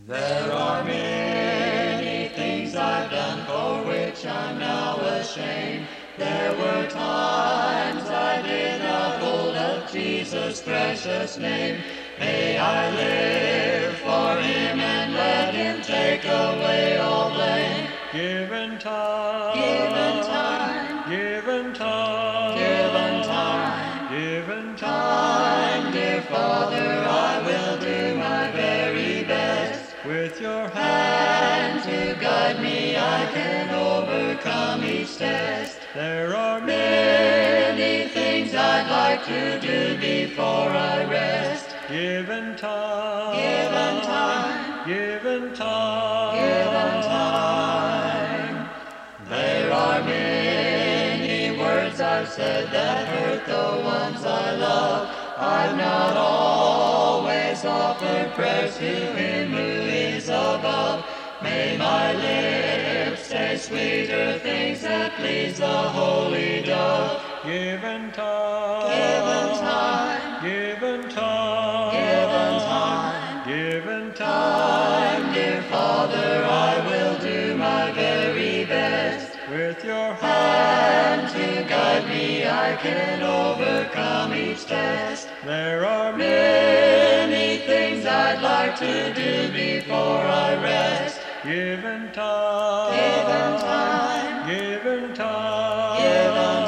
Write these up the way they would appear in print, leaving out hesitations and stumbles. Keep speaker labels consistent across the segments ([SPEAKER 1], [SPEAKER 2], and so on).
[SPEAKER 1] There are many things I've done for which I'm now ashamed. There were times I did not hold up Jesus' precious name. May I live for Him and let Him take away all blame.
[SPEAKER 2] Given time,
[SPEAKER 1] Given time,
[SPEAKER 2] given time,
[SPEAKER 1] given time,
[SPEAKER 2] given time,
[SPEAKER 1] dear Father, I will do my very best.
[SPEAKER 2] with your
[SPEAKER 1] And to guide me, I can overcome each test.
[SPEAKER 2] There are
[SPEAKER 1] Many things I'd like to do before I rest.
[SPEAKER 2] given time,
[SPEAKER 1] Given time,
[SPEAKER 2] given time,
[SPEAKER 1] given time. There are many words I've said that hurt the ones I love. I've not always offered prayers to Him who is above. May my lips say sweeter things that please the Holy Dove.
[SPEAKER 2] given time,
[SPEAKER 1] Given time,
[SPEAKER 2] given time,
[SPEAKER 1] given time,
[SPEAKER 2] given time,
[SPEAKER 1] dear Father, I will do my very best.
[SPEAKER 2] with your
[SPEAKER 1] And to guide me, I can overcome each test.
[SPEAKER 2] There are
[SPEAKER 1] Many things I'd like to do before I rest.
[SPEAKER 2] given time,
[SPEAKER 1] Given time,
[SPEAKER 2] given time,
[SPEAKER 1] given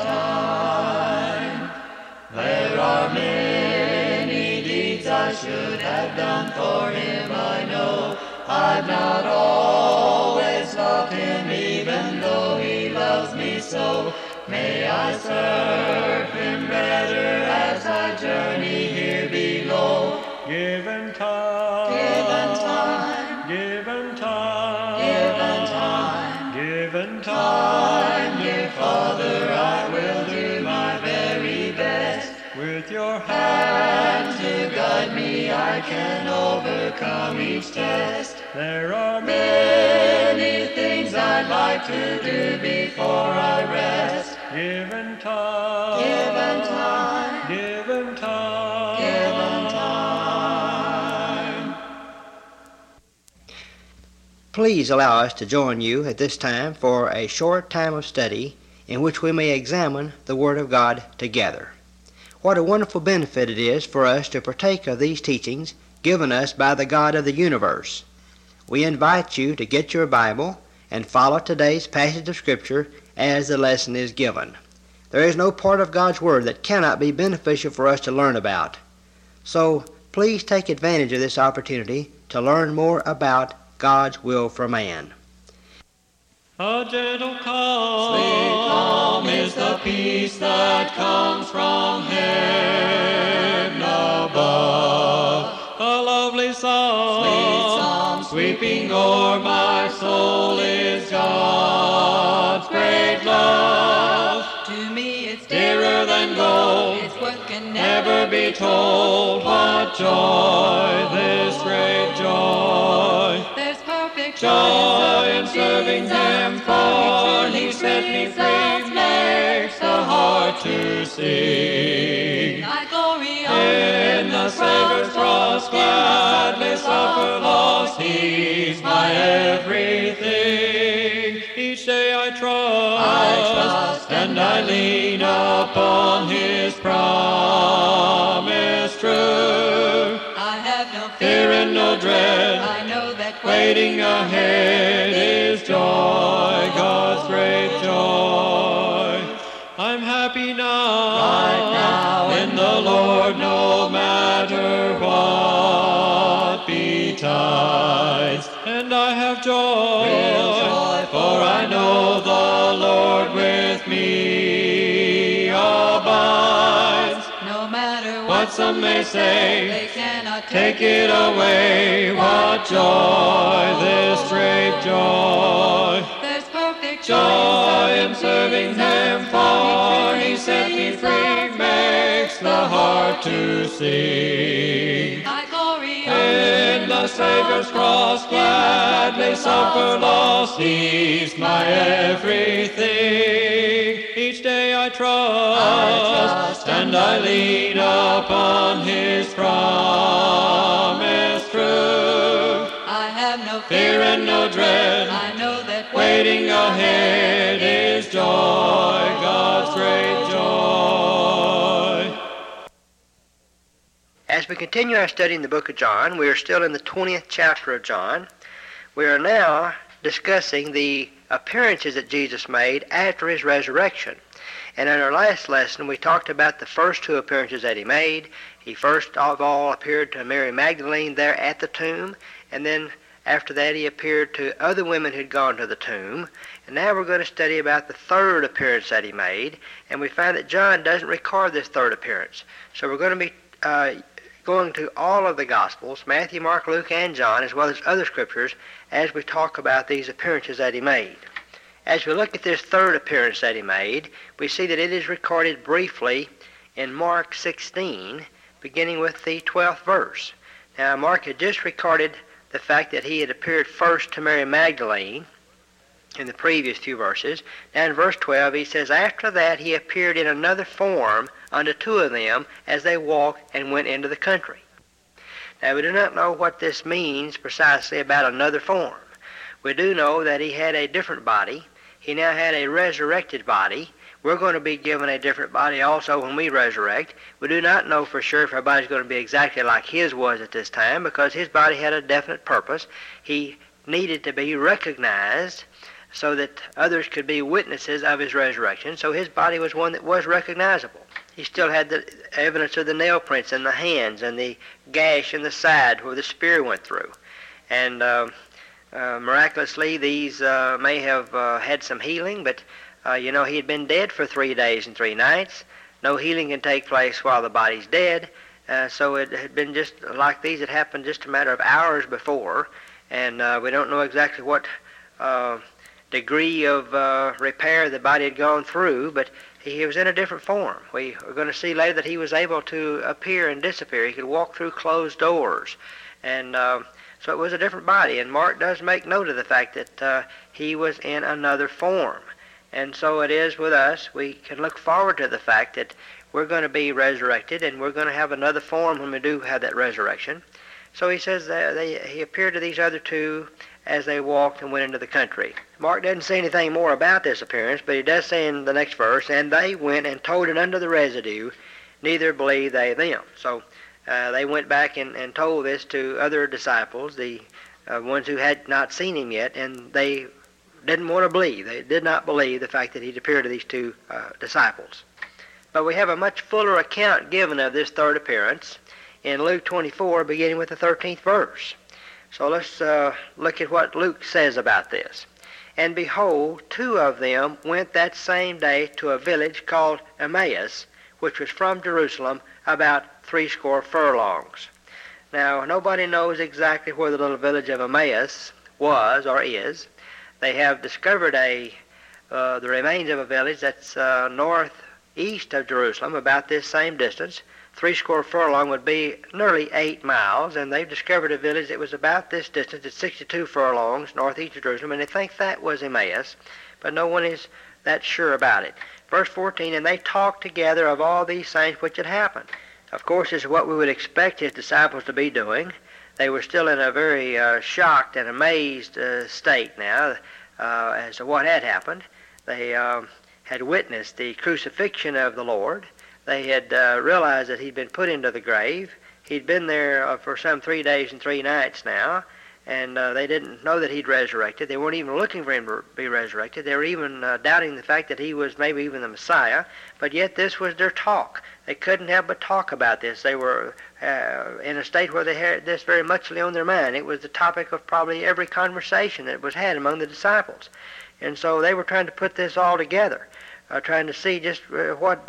[SPEAKER 1] time. There are many deeds I should have done for Him, I know. I've not always loved Him, even though He loves me so. May I serve Him better as I journey here below.
[SPEAKER 2] given time,
[SPEAKER 1] Given time,
[SPEAKER 2] given time,
[SPEAKER 1] given time,
[SPEAKER 2] given time,
[SPEAKER 1] dear Father, I will do my very best.
[SPEAKER 2] with your
[SPEAKER 1] And to guide me, I can overcome each test.
[SPEAKER 2] There are
[SPEAKER 1] Many things I'd like to do before I rest.
[SPEAKER 2] given time,
[SPEAKER 1] Given time,
[SPEAKER 2] given time,
[SPEAKER 1] given time.
[SPEAKER 3] Please allow us to join you at this time for a short time of study in which we may examine the Word of God together. What a wonderful benefit it is for us to partake of these teachings given us by the God of the universe. We invite you to get your Bible and follow today's passage of Scripture as the lesson is given. There is no part of God's Word that cannot be beneficial for us to learn about. So please take advantage of this opportunity to learn more about God's will for man.
[SPEAKER 2] A gentle calm,
[SPEAKER 1] Sweet calm is the peace that comes from heaven above.
[SPEAKER 2] a lovely song,
[SPEAKER 1] Sweet psalm sweeping o'er my soul is God's great love.
[SPEAKER 4] To me it's
[SPEAKER 1] Dearer than gold,
[SPEAKER 4] It's what can
[SPEAKER 1] never be told. What joy, this great joy.
[SPEAKER 4] There's perfect
[SPEAKER 1] Joy in serving Him, for He set me free, makes the heart to sing.
[SPEAKER 4] Thy glory
[SPEAKER 1] In the Savior's cross, gladly suffer loss, He's my everything.
[SPEAKER 2] each day I trust,
[SPEAKER 1] I trust and I lean upon His promise true.
[SPEAKER 4] I have no
[SPEAKER 1] Fear and no dread,
[SPEAKER 4] I know that
[SPEAKER 1] waiting ahead is joy, God's great joy.
[SPEAKER 2] I'm happy now,
[SPEAKER 1] Right now in the Lord, no matter what betides.
[SPEAKER 2] and I have joy,
[SPEAKER 1] Real joy, for I know the Lord with me abides.
[SPEAKER 4] no matter
[SPEAKER 1] What some may say,
[SPEAKER 4] they cannot
[SPEAKER 1] take it away. What joy, this great joy.
[SPEAKER 4] There's perfect
[SPEAKER 1] Joy in serving Him, for He set me free, makes the heart to sing.
[SPEAKER 4] Thy glory
[SPEAKER 1] In the Savior's cross, gladly suffer loss, He's my everything.
[SPEAKER 2] each day I trust,
[SPEAKER 1] I trust and I lean upon His promise true.
[SPEAKER 4] I have
[SPEAKER 2] great joy.
[SPEAKER 3] As we continue our study in the book of John, we are still in the 20th chapter of John. We are now discussing the appearances that Jesus made after his resurrection. And in our last lesson, we talked about the first two appearances that he made. He first of all appeared to Mary Magdalene there at the tomb, and then after that he appeared to other women who had gone to the tomb. And now we're going to study about the third appearance that he made, and we find that John doesn't record this third appearance. So we're going to be going to all of the Gospels, Matthew, Mark, Luke, and John, as well as other scriptures, as we talk about these appearances that he made. As we look at this third appearance that he made, we see that it is recorded briefly in Mark 16, beginning with the 12th verse. Now, Mark had just recorded the fact that he had appeared first to Mary Magdalene in the previous few verses. Now in verse 12 he says, "After that he appeared in another form unto two of them as they walked and went into the country." Now we do not know what this means precisely about another form. We do know that he had a different body. He now had a resurrected body. We're going to be given a different body also when we resurrect. We do not know for sure if our body's going to be exactly like his was at this time, because his body had a definite purpose. He needed to be recognized so that others could be witnesses of his resurrection. So his body was one that was recognizable. He still had the evidence of the nail prints in the hands and the gash in the side where the spear went through. And miraculously, these may have had some healing, but he had been dead for 3 days and 3 nights. No healing can take place while the body's dead. So it had been just like these. It happened just a matter of hours before. And we don't know exactly what degree of repair the body had gone through, but he was in a different form. We are going to see later that he was able to appear and disappear. He could walk through closed doors. And so it was a different body. And Mark does make note of the fact that he was in another form. And so it is with us. We can look forward to the fact that we're going to be resurrected, and we're going to have another form when we do have that resurrection. So he says that he appeared to these other two as they walked and went into the country. Mark doesn't say anything more about this appearance, but he does say in the next verse, "And they went and told it unto the residue, neither believed they them." So they went back and told this to other disciples, the ones who had not seen him yet, and they didn't want to believe. They did not believe the fact that he'd appeared to these two disciples. But we have a much fuller account given of this third appearance in Luke 24, beginning with the 13th verse. So let's look at what Luke says about this. "And behold, two of them went that same day to a village called Emmaus, which was from Jerusalem about 60 furlongs." Now, nobody knows exactly where the little village of Emmaus was or is. They have discovered the remains of a village that's northeast of Jerusalem, about this same distance. 60 furlong would be nearly 8 miles, and they've discovered a village that was about this distance at 62 furlongs northeast of Jerusalem, and they think that was Emmaus, but no one is that sure about it. Verse 14, "And they talked together of all these things which had happened." Of course, this is what we would expect his disciples to be doing. They were still in a very shocked and amazed state now as to what had happened. They had witnessed the crucifixion of the Lord. They had realized that he'd been put into the grave. He'd been there for some 3 days and 3 nights now, and they didn't know that he'd resurrected. They weren't even looking for him to be resurrected. They were even doubting the fact that he was maybe even the Messiah, but yet this was their talk. They couldn't help but talk about this. They were in a state where they had this very muchly on their mind. It was the topic of probably every conversation that was had among the disciples. And so they were trying to put this all together, trying to see just what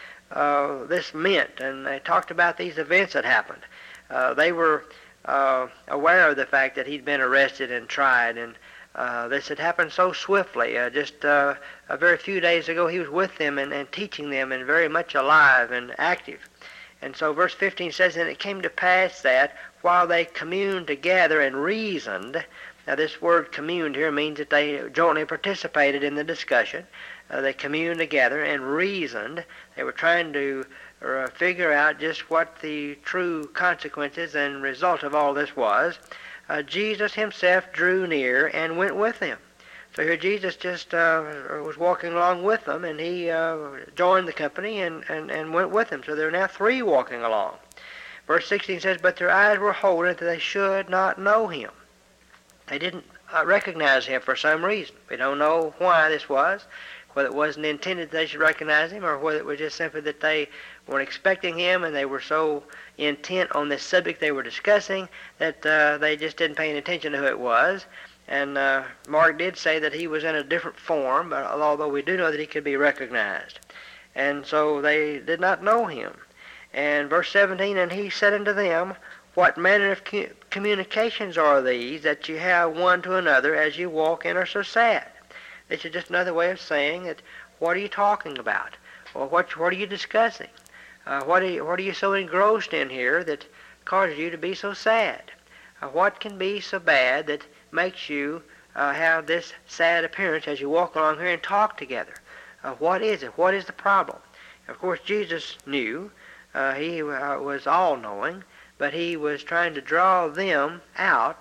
[SPEAKER 3] this meant. And they talked about these events that happened. They were aware of the fact that he'd been arrested and tried, and this had happened so swiftly. Just a very few days ago he was with them and teaching them, and very much alive and active. And so verse 15 says, "And it came to pass that while they communed together and reasoned," now this word communed here means that they jointly participated in the discussion. They communed together and reasoned. They were trying to figure out just what the true consequences and result of all this was. Jesus himself drew near and went with them. So here Jesus just was walking along with them, and he joined the company and went with them. So there are now three walking along. Verse 16 says, "But their eyes were holden that they should not know him." They didn't recognize him for some reason. We don't know why this was, whether it wasn't intended that they should recognize him, or whether it was just simply that they weren't expecting him and they were so intent on this subject they were discussing that they just didn't pay any attention to who it was. And Mark did say that he was in a different form, but although we do know that he could be recognized. And so they did not know him. And verse 17, "And he said unto them, What manner of communications are these that you have one to another as you walk and are so sad?" This is just another way of saying that, what are you talking about? Or what are you discussing? What are you so engrossed in here that causes you to be so sad? What can be so bad that makes you have this sad appearance as you walk along here and talk together? What is it? What is the problem? Of course, Jesus knew. He was all-knowing, but he was trying to draw them out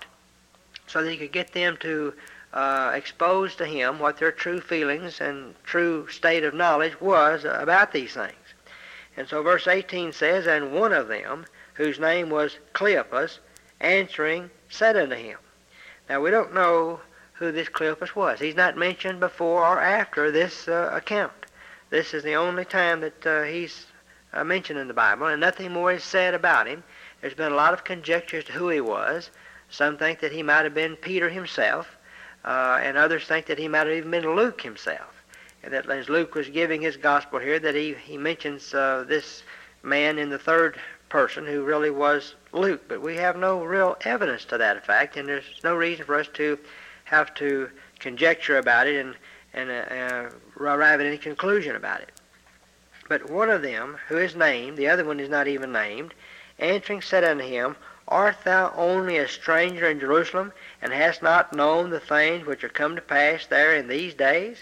[SPEAKER 3] so that he could get them to expose to him what their true feelings and true state of knowledge was about these things. And so verse 18 says, "And one of them, whose name was Cleopas, answering, said unto him." Now we don't know who this Cleopas was. He's not mentioned before or after this account. This is the only time that he's mentioned in the Bible, and nothing more is said about him. There's been a lot of conjectures to who he was. Some think that he might have been Peter himself, and others think that he might have even been Luke himself. And that as Luke was giving his gospel here, that he mentions this man in the third person who really was Luke. But we have no real evidence to that fact, and there's no reason for us to have to conjecture about it and arrive at any conclusion about it. But one of them, who is named, the other one is not even named, answering said unto him, Art thou only a stranger in Jerusalem, and hast not known the things which are come to pass there in these days?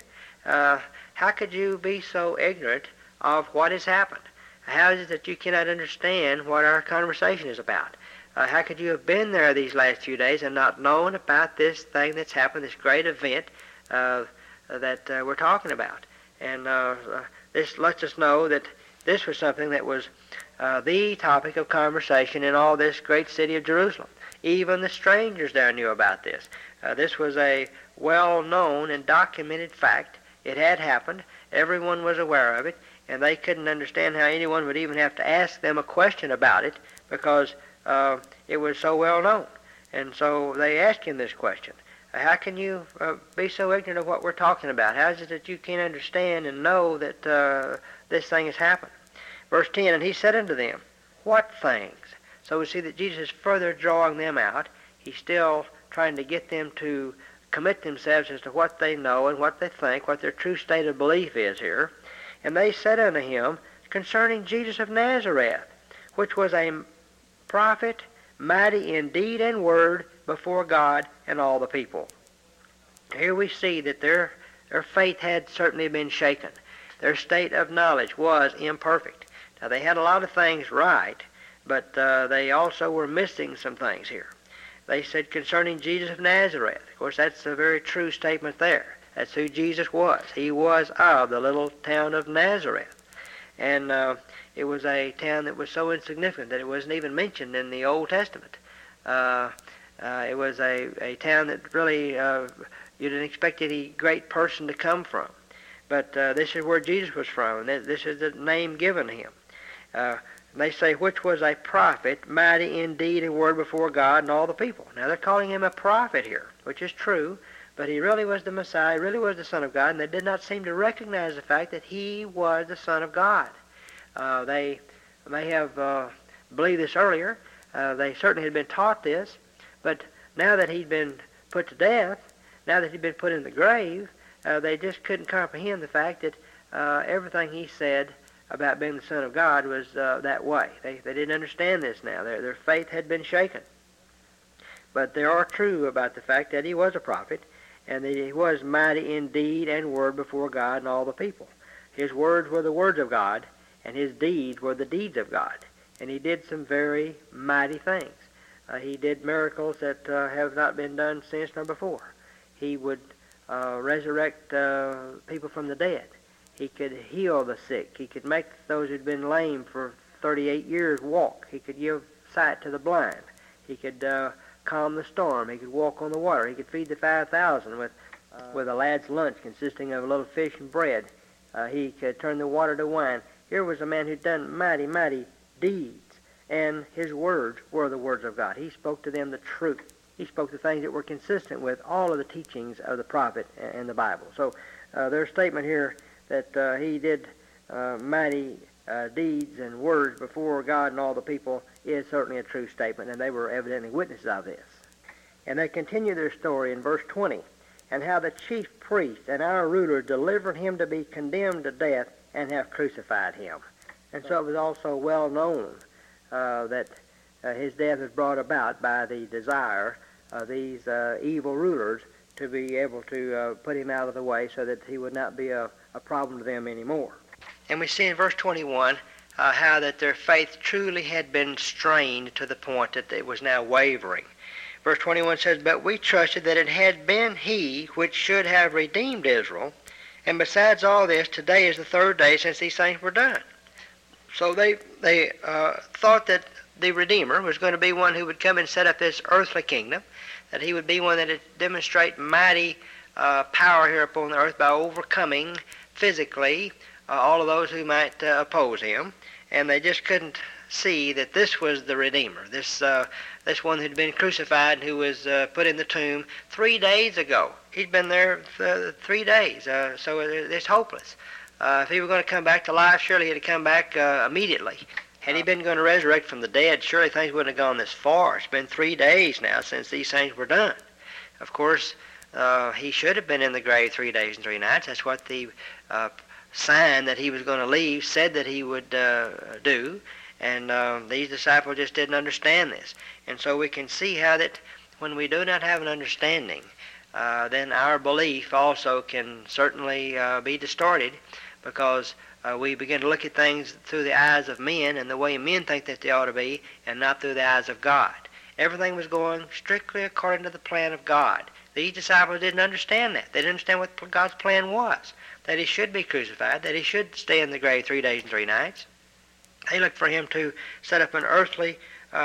[SPEAKER 3] How could you be so ignorant of what has happened? How is it that you cannot understand what our conversation is about? How could you have been there these last few days and not known about this thing that's happened, this great event that we're talking about? And this lets us know that this was something that was the topic of conversation in all this great city of Jerusalem. Even the strangers there knew about this. This was a well-known and documented fact. It had happened. Everyone was aware of it, and they couldn't understand how anyone would even have to ask them a question about it because it was so well known. And so they asked him this question. How can you be so ignorant of what we're talking about? How is it that you can't understand and know that this thing has happened? Verse 10, And he said unto them, What things? So we see that Jesus is further drawing them out. He's still trying to get them to commit themselves as to what they know and what they think, what their true state of belief is here. And they said unto him, Concerning Jesus of Nazareth, which was a prophet, mighty in deed and word before God and all the people. Here we see that their faith had certainly been shaken. Their state of knowledge was imperfect. Now, they had a lot of things right, but they also were missing some things here. They said concerning Jesus of Nazareth. Of course, that's a very true statement there. That's who Jesus was. He was of the little town of Nazareth. And it was a town that was so insignificant that it wasn't even mentioned in the Old Testament. It was a town that really you didn't expect any great person to come from. But this is where Jesus was from, and this is the name given him. They say, which was a prophet, mighty in deed and word before God and all the people. Now they're calling him a prophet here, which is true, but he really was the Messiah, really was the Son of God, and they did not seem to recognize the fact that he was the Son of God. They may have believed this earlier. They certainly had been taught this, but now that he'd been put to death, now that he'd been put in the grave, they just couldn't comprehend the fact that everything he said about being the Son of God was that way. They didn't understand this now. Their faith had been shaken. But they are true about the fact that he was a prophet, and that he was mighty in deed and word before God and all the people. His words were the words of God, and his deeds were the deeds of God. And he did some very mighty things. He did miracles that have not been done since nor before. He would resurrect people from the dead. He could heal the sick. He could make those who'd been lame for 38 years walk. He could give sight to the blind. He could calm the storm. He could walk on the water. He could feed the 5,000 with a lad's lunch consisting of a little fish and bread. He could turn the water to wine. Here was a man who'd done mighty, mighty deeds, and his words were the words of God. He spoke to them the truth. He spoke the things that were consistent with all of the teachings of the prophet and the Bible. So their statement here that he did mighty deeds and words before God and all the people is certainly a true statement, and they were evidently witnesses of this. And they continue their story in verse 20, and how the chief priest and our ruler delivered him to be condemned to death and have crucified him. And so it was also well known that his death was brought about by the desire of these evil rulers to be able to put him out of the way so that he would not be a problem to them anymore. And we see in verse 21 how that their faith truly had been strained to the point that it was now wavering. Verse 21 says, "But we trusted that it had been he which should have redeemed Israel, and besides all this, today is the third day since these things were done." So they thought that the Redeemer was going to be one who would come and set up this earthly kingdom, that he would be one that would demonstrate mighty power here upon the earth by overcoming physically all of those who might oppose him. And they just couldn't see that this was the Redeemer, this one who'd been crucified and who was put in the tomb 3 days ago. He'd been there for 3 days, so it's hopeless. If he were going to come back to life, surely he'd have come back immediately. Had he been going to resurrect from the dead, surely things wouldn't have gone this far. It's been 3 days now since these things were done. Of course, he should have been in the grave 3 days and 3 nights. That's what the sign that he was going to leave said that he would do. And these disciples just didn't understand this. And so we can see how that when we do not have an understanding, then our belief also can certainly be distorted, because we begin to look at things through the eyes of men and the way men think that they ought to be, and not through the eyes of God. Everything was going strictly according to the plan of God. These disciples didn't understand that. They didn't understand what God's plan was, that he should be crucified, that he should stay in the grave 3 days and 3 nights. They looked for him to set up an earthly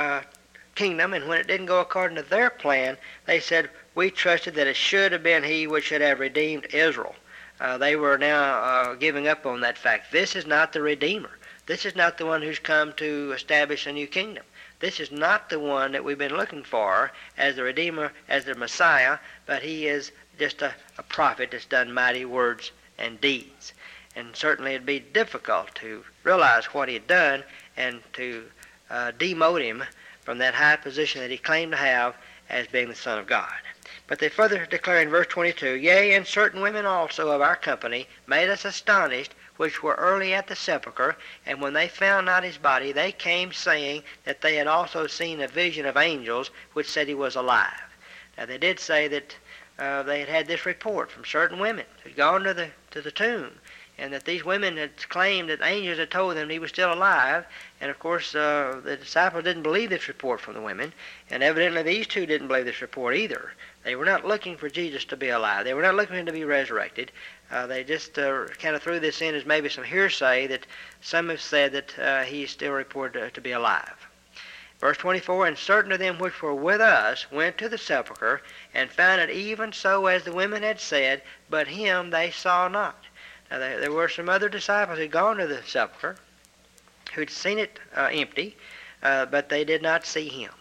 [SPEAKER 3] kingdom, and when it didn't go according to their plan, they said, "We trusted that it should have been he which should have redeemed Israel." They were now giving up on that fact. This is not the Redeemer. This is not the one who's come to establish a new kingdom. This is not the one that we've been looking for as the Redeemer, as the Messiah, but he is just a prophet that's done mighty words and deeds. And certainly it'd be difficult to realize what he had done and to demote him from that high position that he claimed to have as being the Son of God. But they further declare in verse 22, "Yea, and certain women also of our company made us astonished, which were early at the sepulchre, and when they found not his body, they came saying that they had also seen a vision of angels, which said he was alive." Now they did say that they had had this report from certain women who'd gone to the tomb, and that these women had claimed that angels had told them he was still alive. And of course the disciples didn't believe this report from the women, and evidently these two didn't believe this report either. They were not looking for Jesus to be alive. They were not looking for him to be resurrected. They just kind of threw this in as maybe some hearsay that some have said that he is still reported to be alive. Verse 24, "And certain of them which were with us went to the sepulchre, and found it even so as the women had said, but him they saw not." Now there were some other disciples who had gone to the sepulchre, who'd seen it empty, but they did not see him.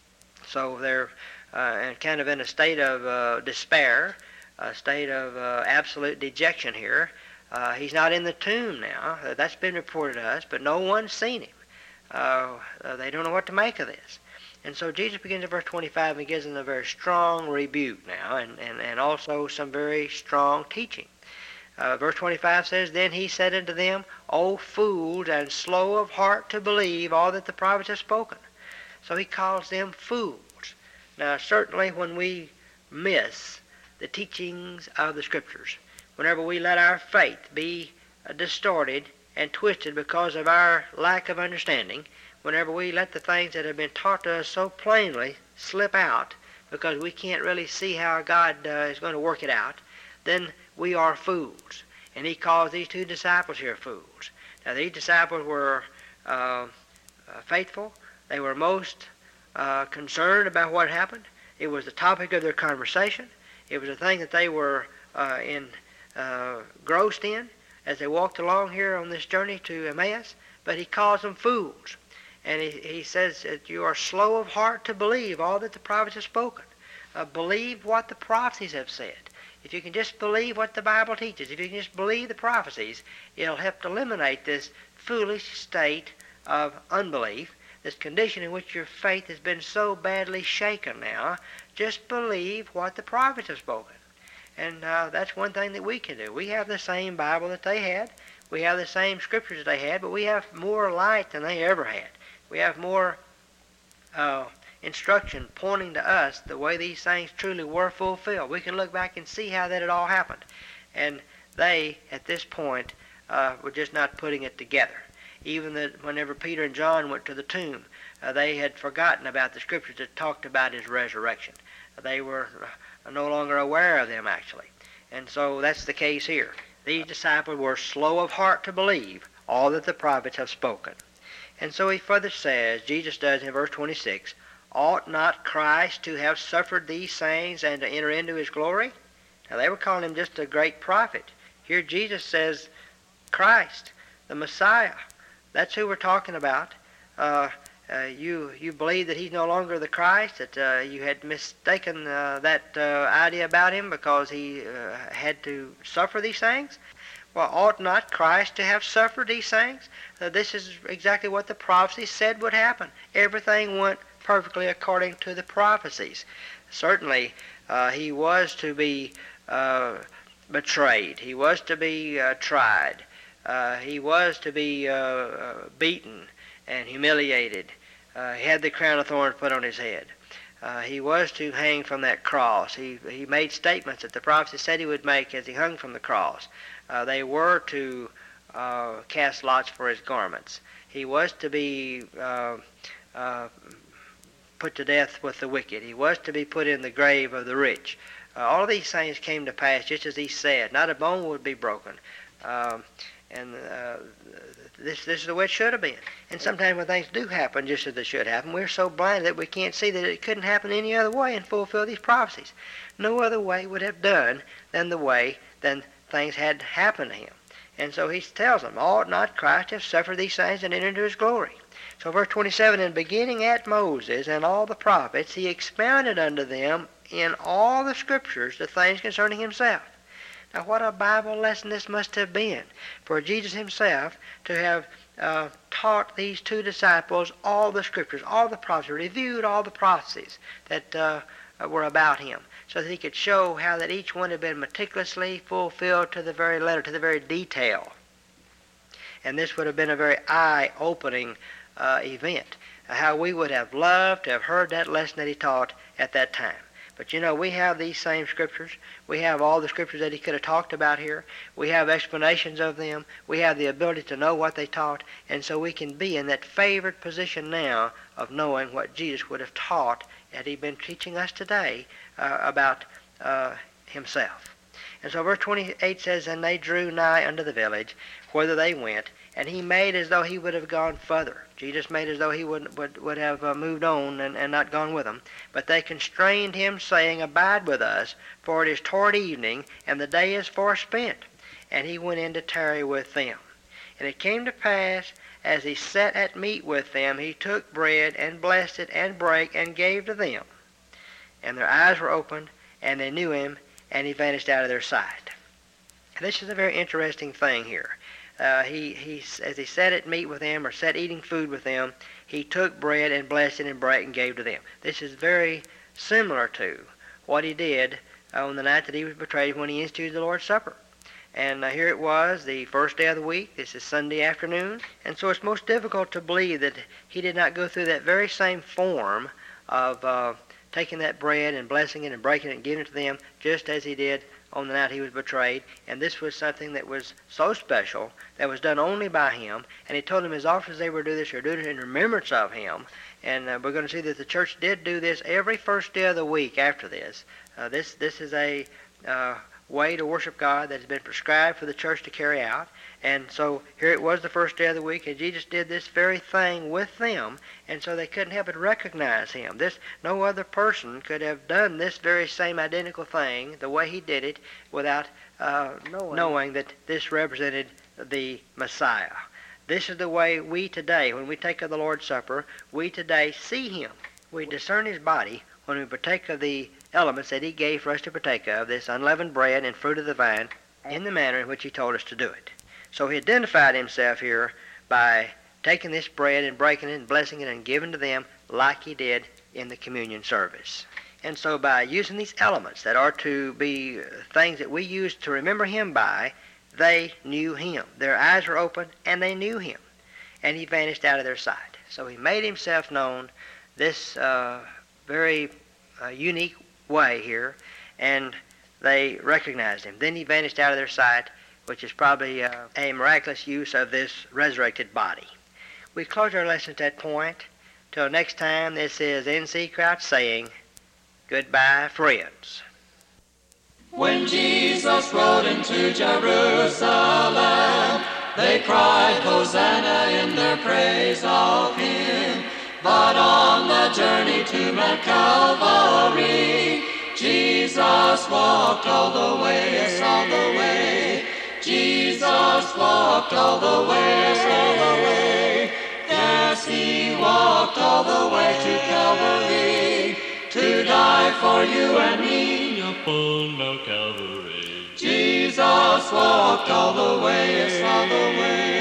[SPEAKER 3] So they're kind of in a state of despair, a state of absolute dejection here. He's not in the tomb now. That's been reported to us, but no one's seen him. They don't know what to make of this. And so Jesus begins in verse 25 and gives them a very strong rebuke now, and also some very strong teaching. Verse 25 says, "Then he said unto them, O fools, and slow of heart to believe all that the prophets have spoken." So he calls them fools. Now certainly when we miss the teachings of the Scriptures, whenever we let our faith be distorted and twisted because of our lack of understanding, whenever we let the things that have been taught to us so plainly slip out because we can't really see how God is going to work it out, then we are fools. And he calls these two disciples here fools. Now these disciples were faithful. They were most concerned about what happened. It was the topic of their conversation. It was a thing that they were engrossed in as they walked along here on this journey to Emmaus. But he calls them fools. And he says that you are slow of heart to believe all that the prophets have spoken. Believe what the prophecies have said. If you can just believe what the Bible teaches, if you can just believe the prophecies, it'll help to eliminate this foolish state of unbelief, this condition in which your faith has been so badly shaken now. Just believe what the prophets have spoken. And that's one thing that we can do. We have the same Bible that they had. We have the same scriptures that they had, but we have more light than they ever had. We have more instruction pointing to us the way these things truly were fulfilled. We can look back and see how that had all happened. And they, at this point, were just not putting it together. Even that whenever Peter and John went to the tomb, they had forgotten about the scriptures that talked about his resurrection. They were no longer aware of them, actually. And so that's the case here. These disciples were slow of heart to believe all that the prophets have spoken. And so he further says, Jesus does in verse 26, ought not Christ to have suffered these things and to enter into his glory? Now they were calling him just a great prophet. Here Jesus says, Christ, the Messiah. That's who we're talking about. You believe that he's no longer the Christ, that you had mistaken that idea about him because he had to suffer these things? Well, ought not Christ to have suffered these things? This is exactly what the prophecy said would happen. Everything went perfectly according to the prophecies. Certainly, he was to be betrayed. He was to be tried. He was to be beaten and humiliated. He had the crown of thorns put on his head. He was to hang from that cross. He made statements that the prophecy said he would make as he hung from the cross. They were to cast lots for his garments. He was to be put to death with the wicked. He was to be put in the grave of the rich. All of these things came to pass just as he said. Not a bone would be broken. This is the way it should have been. And sometimes when things do happen just as they should happen, we're so blinded that we can't see that it couldn't happen any other way and fulfill these prophecies. No other way would have done than the way then things had happened to him. And so he tells them, ought not Christ have suffered these things and enter into his glory? So verse 27, and beginning at Moses and all the prophets, he expounded unto them in all the scriptures the things concerning himself. Now what a Bible lesson this must have been for Jesus himself to have taught these two disciples all the scriptures, all the prophecies, reviewed all the prophecies that were about him, so that he could show how that each one had been meticulously fulfilled to the very letter, to the very detail. And this would have been a very eye-opening event, how we would have loved to have heard that lesson that he taught at that time. But you know, we have these same scriptures. We have all the scriptures that he could have talked about here. We have explanations of them. We have the ability to know what they taught. And so we can be in that favored position now of knowing what Jesus would have taught had he been teaching us today about himself. And so verse 28 says, and they drew nigh unto the village whither they went, and he made as though he would have gone further. Jesus made as though he would have moved on and not gone with them. But they constrained him, saying, abide with us, for it is toward evening, and the day is forspent. And he went in to tarry with them. And it came to pass, as he sat at meat with them, he took bread, and blessed it, and brake, and gave to them. And their eyes were opened, and they knew him, and he vanished out of their sight. And this is a very interesting thing here. As he sat at meat with them, or sat eating food with them, he took bread and blessed it and brake and gave to them. This is very similar to what he did on the night that he was betrayed when he instituted the Lord's Supper. And here it was, the first day of the week. This is Sunday afternoon. And so it's most difficult to believe that he did not go through that very same form of taking that bread and blessing it and breaking it and giving it to them, just as he did on the night he was betrayed. And this was something that was so special, that was done only by him. And he told them as often as they were to do this, they were doing it in remembrance of him. And we're going to see that the church did do this every first day of the week after this. This is a way to worship God that has been prescribed for the church to carry out. And so here it was the first day of the week, and Jesus did this very thing with them, and so they couldn't help but recognize him. No other person could have done this very same identical thing the way he did it without knowing that this represented the Messiah. This is the way we today, when we take of the Lord's Supper, we today see him. We discern his body when we partake of the elements that he gave for us to partake of, this unleavened bread and fruit of the vine, in the manner in which he told us to do it. So he identified himself here by taking this bread and breaking it and blessing it and giving to them like he did in the communion service. And so by using these elements that are to be things that we use to remember him by, they knew him. Their eyes were open and they knew him. And he vanished out of their sight. So he made himself known this very unique way here, and they recognized him. Then he vanished out of their sight, which is probably a miraculous use of this resurrected body. We close our lesson at that point. Till next time, this is N.C. Crouch saying, goodbye, friends.
[SPEAKER 1] When Jesus rode into Jerusalem, they cried Hosanna in their praise of him. But on the journey to Mount Calvary, Jesus walked all the way, yes, all the way. Jesus walked all the way, yes, all the way. Yes, he walked all the way to Calvary to die for you and me
[SPEAKER 2] upon Mount Calvary.
[SPEAKER 1] Jesus walked all the way, yes, all the way.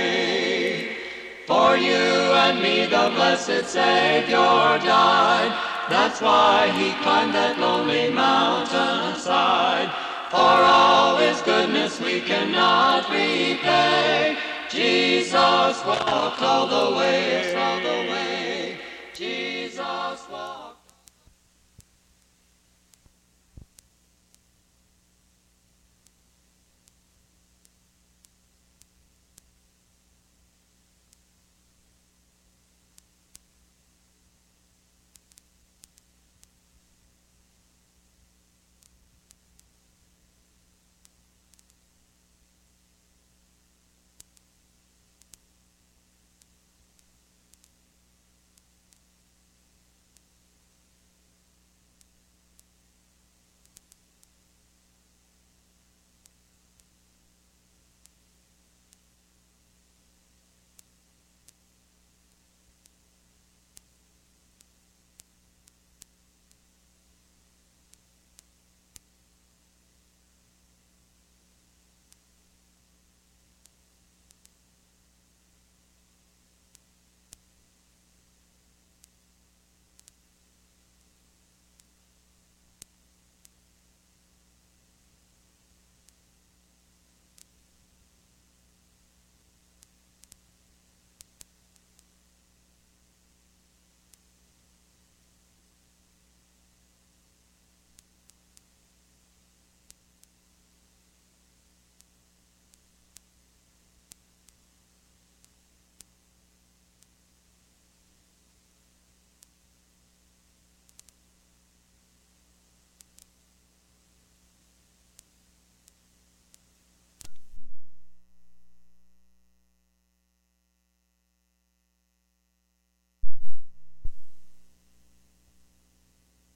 [SPEAKER 1] For you and me the blessed Savior died. That's why he climbed that lonely mountainside. For all his goodness we cannot repay. Jesus walked all the way, yes, all the way. Jesus walked.